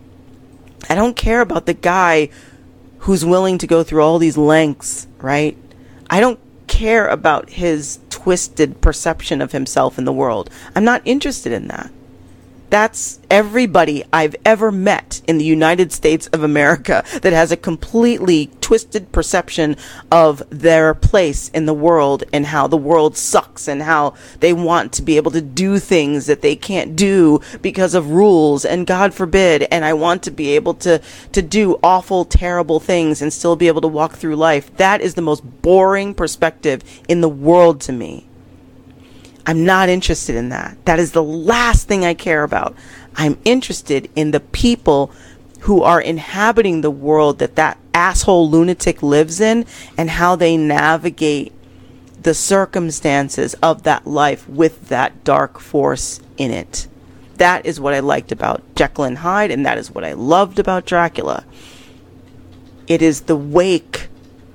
I don't care about the guy who's willing to go through all these lengths, right? I don't care about his twisted perception of himself in the world. I'm not interested in that. That's everybody I've ever met in the United States of America that has a completely twisted perception of their place in the world and how the world sucks and how they want to be able to do things that they can't do because of rules, and God forbid, and I want to be able to do awful, terrible things and still be able to walk through life. That is the most boring perspective in the world to me. I'm not interested in that. That is the last thing I care about. I'm interested in the people who are inhabiting the world that asshole lunatic lives in and how they navigate the circumstances of that life with that dark force in it. That is what I liked about Jekyll and Hyde, and that is what I loved about Dracula. It is the wake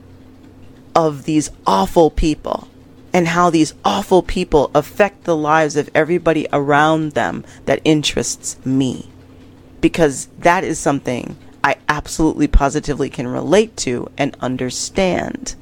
of these awful people, and how these awful people affect the lives of everybody around them that interests me. Because that is something I absolutely positively can relate to and understand.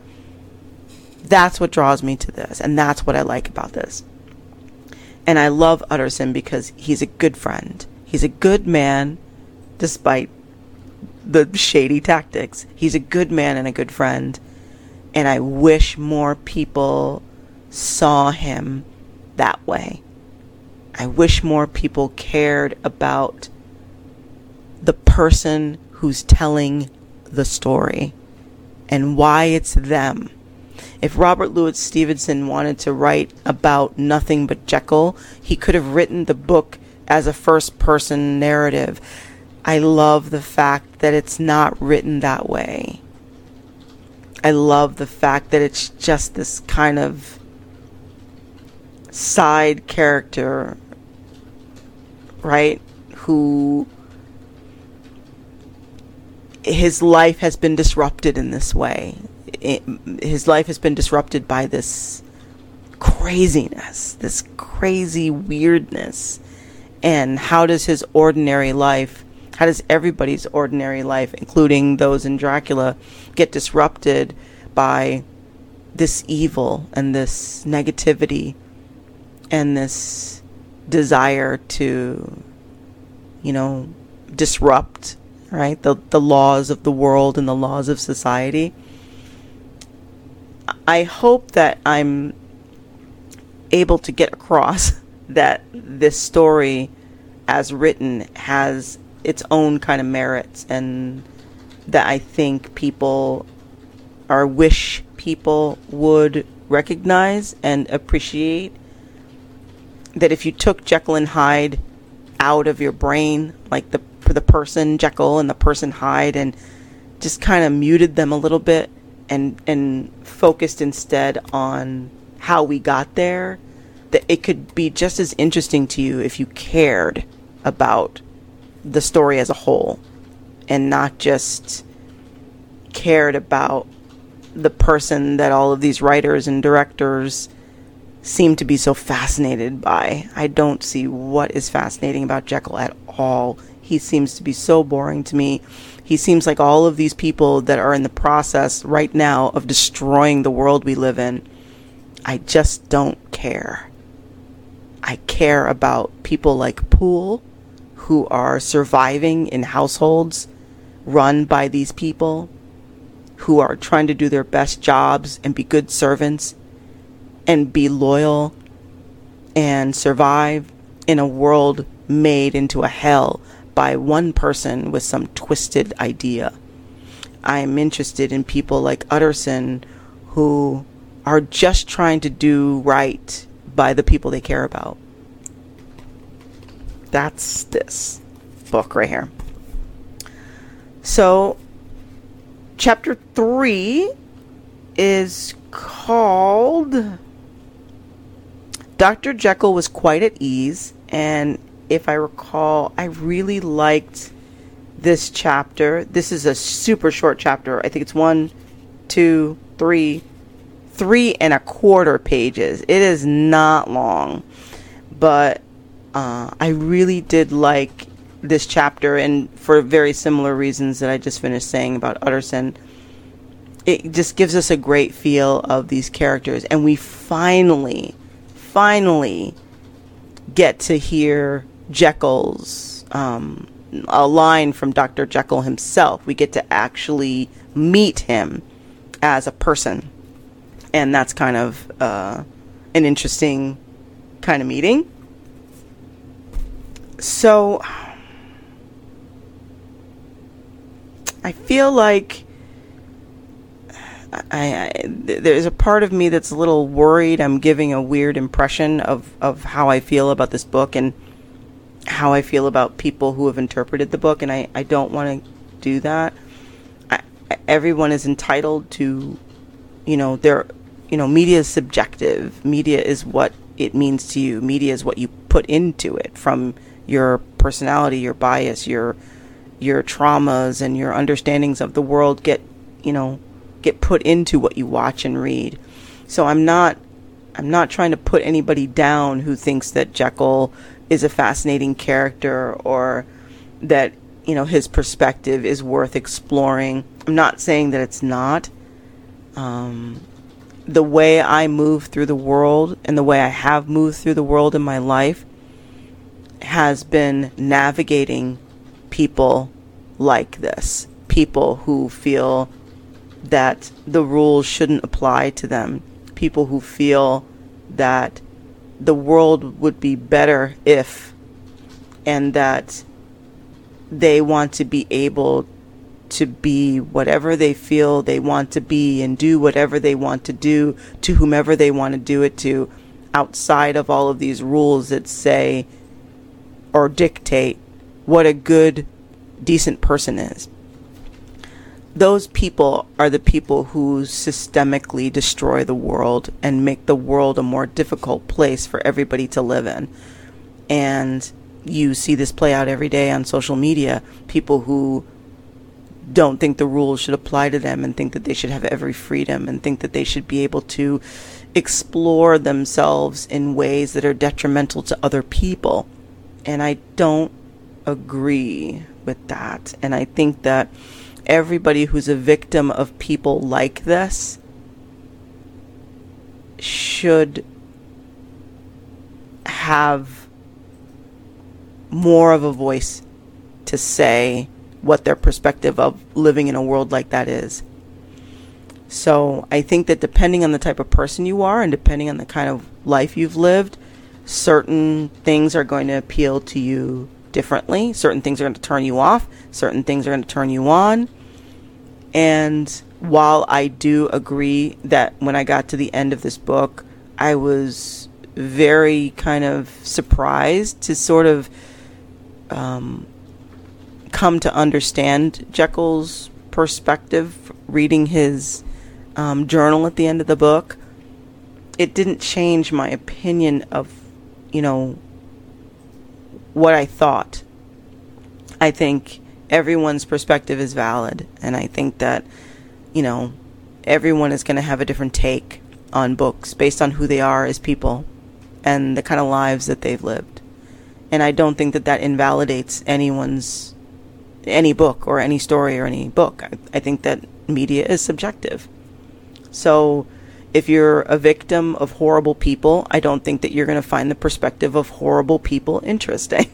That's what draws me to this, and that's what I like about this. And I love Utterson because he's a good friend. He's a good man, despite the shady tactics. He's a good man and a good friend. And I wish more people saw him that way. I wish more people cared about the person who's telling the story and why it's them. If Robert Louis Stevenson wanted to write about nothing but Jekyll, he could have written the book as a first-person narrative. I love the fact that it's not written that way. I love the fact that it's just this kind of side character, right? Who his life has been disrupted in this way. His life has been disrupted by this craziness, this crazy weirdness. And how does his ordinary life, how does everybody's ordinary life, including those in Dracula, get disrupted by this evil and this negativity and this desire to, disrupt, right? The laws of the world and the laws of society. I hope that I'm able to get across that this story, as written, has its own kind of merits, and that I think people, or wish people, would recognize and appreciate. That if you took Jekyll and Hyde out of your brain, like for the person Jekyll and the person Hyde, and just kind of muted them a little bit and focused instead on how we got there, that it could be just as interesting to you if you cared about the story as a whole and not just cared about the person that all of these writers and directors seem to be so fascinated by. I don't see what is fascinating about Jekyll at all. He seems to be so boring to me. He seems like all of these people that are in the process right now of destroying the world we live in. I just don't care. I care about people like Poole, who are surviving in households run by these people, who are trying to do their best jobs and be good servants and be loyal and survive in a world made into a hell by one person with some twisted idea. I'm interested in people like Utterson, who are just trying to do right by the people they care about. That's this book right here. So, chapter 3 is called Dr. Jekyll Was Quite at Ease, and if I recall, I really liked this chapter. This is a super short chapter. I think it's 1, 2, 3 and a quarter pages. It is not long, but I really did like this chapter, and for very similar reasons that I just finished saying about Utterson. It just gives us a great feel of these characters, and we finally get to hear Jekyll's a line from Dr. Jekyll himself. We get to actually meet him as a person, and that's kind of an interesting kind of meeting. So I feel like there's a part of me that's a little worried I'm giving a weird impression of how I feel about this book and how I feel about people who have interpreted the book, and I don't want to do that. Everyone is entitled to, media is subjective. Media is what it means to you. Media is what you put into it from your personality, your bias, your traumas, and your understandings of the world get put into what you watch and read. So I'm not trying to put anybody down who thinks that Jekyll is a fascinating character or that, his perspective is worth exploring. I'm not saying that it's not. The way I move through the world and the way I have moved through the world in my life has been navigating people like this. People who feel that the rules shouldn't apply to them. People who feel that the world would be better if, and that they want to be able to be whatever they feel they want to be and do whatever they want to do to whomever they want to do it to, outside of all of these rules that say or dictate what a good, decent person is. Those people are the people who systemically destroy the world and make the world a more difficult place for everybody to live in. And you see this play out every day on social media. People who don't think the rules should apply to them and think that they should have every freedom and think that they should be able to explore themselves in ways that are detrimental to other people. And I don't agree with that. And I think that everybody who's a victim of people like this should have more of a voice to say what their perspective of living in a world like that is. So I think that depending on the type of person you are and depending on the kind of life you've lived, certain things are going to appeal to you differently. Certain things are going to turn you off. Certain things are going to turn you on. And while I do agree that when I got to the end of this book, I was very kind of surprised to sort of come to understand Jekyll's perspective, reading his journal at the end of the book. It didn't change my opinion of, what I thought. I think everyone's perspective is valid, and I think that, everyone is going to have a different take. on books based on who they are as people and the kind of lives that they've lived. And I don't think that invalidates any book or any story or any book. I think that media is subjective. So if you're a victim of horrible people, I don't think that you're going to find the perspective of horrible people interesting.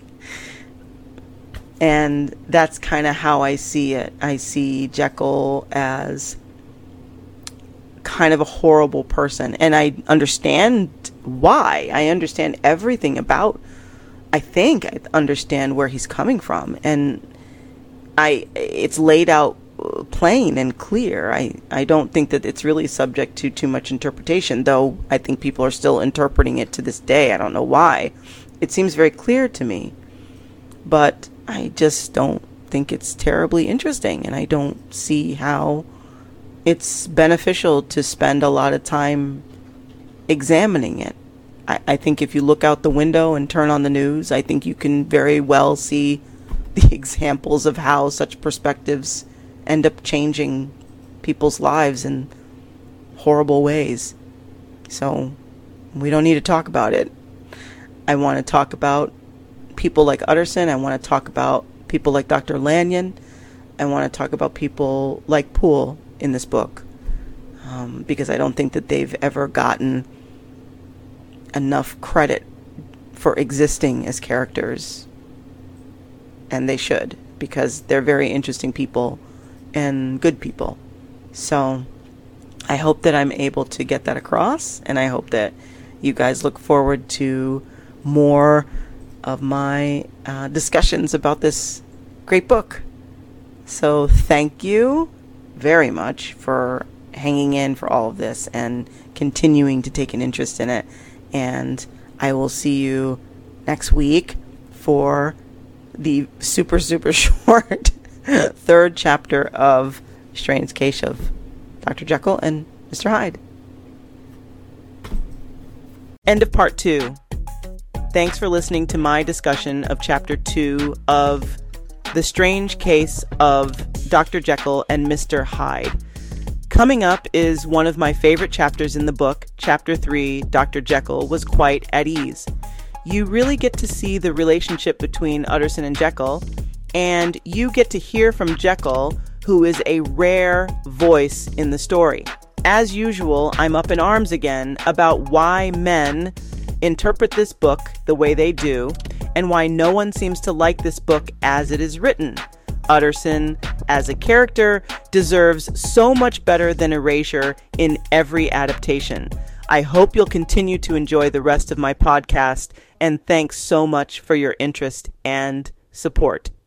And that's kind of how I see it. I see Jekyll as kind of a horrible person. And I understand why. I understand everything about, I think I understand where he's coming from. And it's laid out plain and clear. I don't think that it's really subject to too much interpretation, though I think people are still interpreting it to this day. I don't know why. It seems very clear to me. But I just don't think it's terribly interesting, and I don't see how it's beneficial to spend a lot of time examining it. I think if you look out the window and turn on the news, I think you can very well see the examples of how such perspectives end up changing people's lives in horrible ways. So we don't need to talk about it. I want to talk about people like Utterson. I want to talk about people like Dr. Lanyon. I want to talk about people like Poole in this book, because I don't think that they've ever gotten enough credit for existing as characters, and they should, because they're very interesting people and good people. So I hope that I'm able to get that across, and I hope that you guys look forward to more of my discussions about this great book. So thank you very much for hanging in for all of this and continuing to take an interest in it. And I will see you next week for the super, super short third chapter of Strange Case of Dr. Jekyll and Mr. Hyde. End of part 2. Thanks for listening to my discussion of Chapter 2 of The Strange Case of Dr. Jekyll and Mr. Hyde. Coming up is one of my favorite chapters in the book. Chapter 3, Dr. Jekyll was quite at ease. You really get to see the relationship between Utterson and Jekyll, and you get to hear from Jekyll, who is a rare voice in the story. As usual, I'm up in arms again about why men interpret this book the way they do, and why no one seems to like this book as it is written. Utterson, as a character, deserves so much better than erasure in every adaptation. I hope you'll continue to enjoy the rest of my podcast, and thanks so much for your interest and support.